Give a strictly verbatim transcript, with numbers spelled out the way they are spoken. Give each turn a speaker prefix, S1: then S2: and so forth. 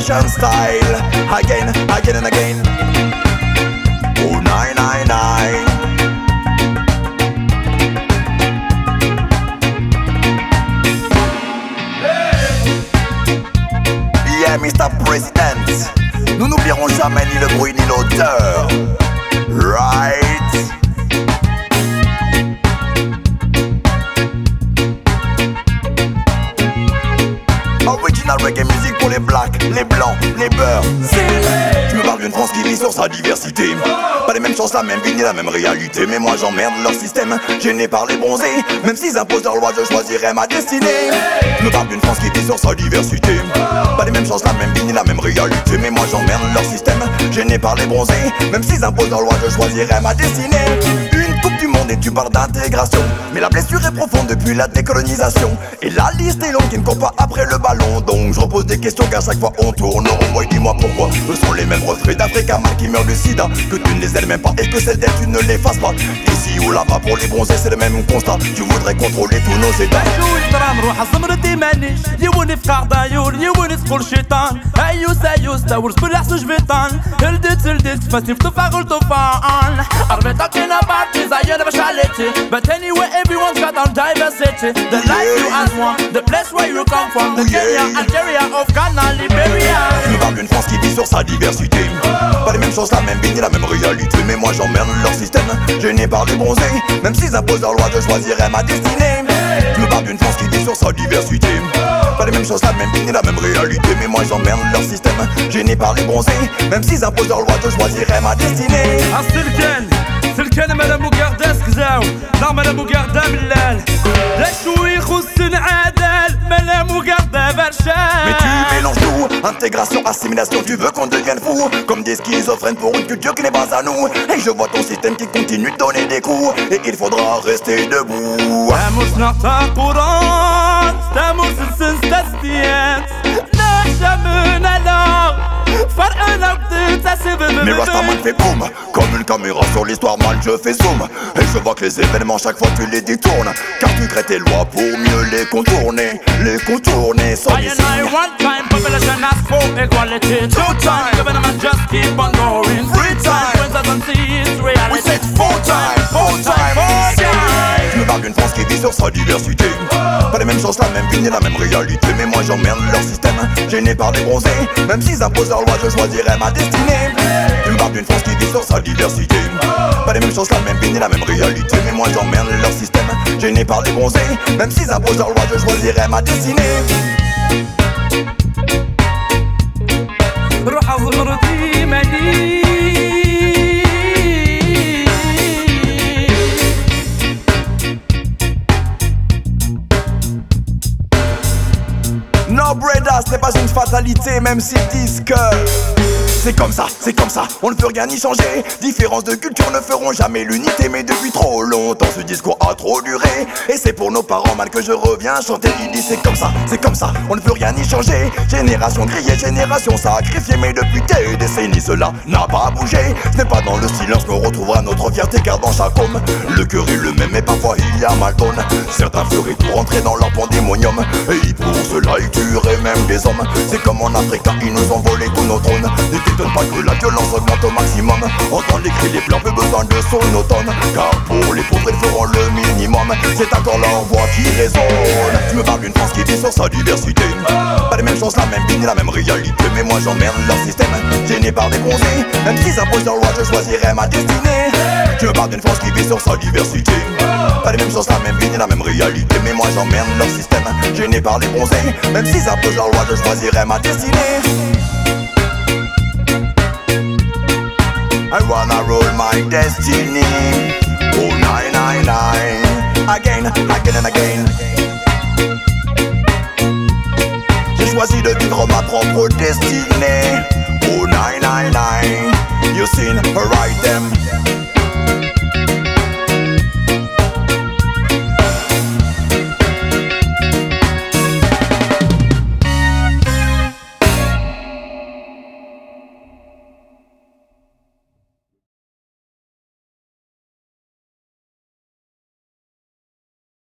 S1: Nation style. Again, again and again. Oh nine nine nine. Yeah, mister President, nous n'oublierons jamais ni le bruit ni l'odeur. Right? Original reggae music pour les blacks, les blancs, les beurs. Tu me parles d'une France qui vit sur sa diversité. Pas les mêmes chances, la même vie ni la même réalité. Mais moi j'emmerde leur système, gêné par les bronzés. Même s'ils imposent leur loi, je choisirai ma destinée. Tu me parles d'une France qui vit sur sa diversité. Pas les mêmes chances, la même vie ni la même réalité. Mais moi j'emmerde leur système, gêné par les bronzés. Même s'ils imposent leur loi, je choisirai ma destinée. Une coupe du monde et tu parles d'intégration. Mais la blessure est profonde depuis la décolonisation. Et la liste est longue qui ne court pas après le ballon. Donc je repose des questions qu'à chaque fois on tourne au rond. Et dis-moi pourquoi ce sont les mêmes reflets d'Africa mal qui meurent du sida. Que tu ne les aimes même pas et que celles d'elles tu ne les fasses pas. Ici ou là-bas pour les bronzés c'est le même constat. Tu voudrais contrôler tous nos états.
S2: But anyway, everyone's got our diversity. The life you as one, the place where you come from, the Kenya, Algeria, of Ghana, Liberia.
S1: Je me parle d'une France qui vit sur sa diversité. Pas les mêmes choses, la même vie ni la même réalité. Mais moi j'emmerde leur système, gêné par les bronzés. Même s'ils imposent leur loi, je choisirai ma destinée. Je me parle d'une France qui vit sur sa diversité. Pas les mêmes choses, la même vie ni la même réalité. Mais moi j'emmerde leur système, gêné par les bronzés. Même s'ils imposent leur loi, je choisirai ma destinée.
S2: سلكان مالا مقرداس كزاو لا مالا مقردا ملال لا شوي خصن عدال مالا مقردا برشال.
S1: Mais tu mélanges tout, intégration, assimilation, tu veux qu'on devienne fou. Comme des schizophrènes pour une culture qui n'est pas à nous. Et je vois ton système qui continue de donner des coups. Et il faudra rester debout.
S2: Stamos نقطع قران stamos السنستاسيات نحشا من alors فرقنا بتتسبب.
S1: Mais Rastaman fait boum, comme une caméra sur l'histoire mal je fais zoom. Et je vois que les événements chaque fois tu les détournes. Car tu crées tes lois pour mieux les contourner. Les contourner sans les signes.
S2: One time, population asks for equality. Two time, government just keep on going.
S1: Three time,
S2: when doesn't see its reality.
S1: we said four time, four time, four time. Je me parle d'une France qui vit sur sa diversité. Pas les mêmes choses, la même vie ni la même réalité. Mais moi j'emmerde leur système, gêné par les bronzés. Même s'ils imposent leur loi, je choisirai ma destinée. Je me parle d'une France qui vit sur sa diversité. Pas les mêmes choses, la même vie ni la même réalité. Mais moi j'emmerde leur système, gêné par les bronzés. Même s'ils imposent leur loi, je choisirai ma destinée.
S2: روح زمرتي مالي.
S1: Non, brother, ce n'est pas une fatalité, même s'ils disent que c'est comme ça, c'est comme ça, on ne peut rien y changer. Différences de culture ne feront jamais l'unité. Mais depuis trop longtemps ce discours a trop duré. Et c'est pour nos parents mal que je reviens chanter. Il dit c'est comme ça, c'est comme ça, on ne peut rien y changer. Génération grillée, génération sacrifiée. Mais depuis des décennies cela n'a pas bougé. Ce n'est pas dans le silence qu'on retrouvera notre fierté. Car dans chaque homme, le cœur est le même. Et parfois il y a mal tonne. Certains feraient tout rentrer dans leur pandémonium. Et pour cela ils tueraient même des hommes. C'est comme en Afrique, ils nous ont volé tous nos trônes. Donne pas que la violence augmente au maximum. Entendre les cris, les pleurs, peu besoin de son automne. Car pour les pauvres ils feront le minimum. C'est encore leur voix qui résonne. Tu me parles d'une France qui vit sur sa diversité. Pas les mêmes choses, la même vie ni la même réalité. Mais moi j'emmerde leur système, gêné par des bronzés. Même s'ils imposent leur loi, je choisirai ma destinée. Tu me parles d'une France qui vit sur sa diversité. Pas les mêmes choses, la même vie ni la même réalité. Mais moi j'emmerde leur système, gêné par les bronzés. Même s'ils imposent leur loi, je choisirai ma destinée. I wanna roll my destiny. Oh nine nine nine. Again, again and again. J'ai choisi de vivre ma propre destinée.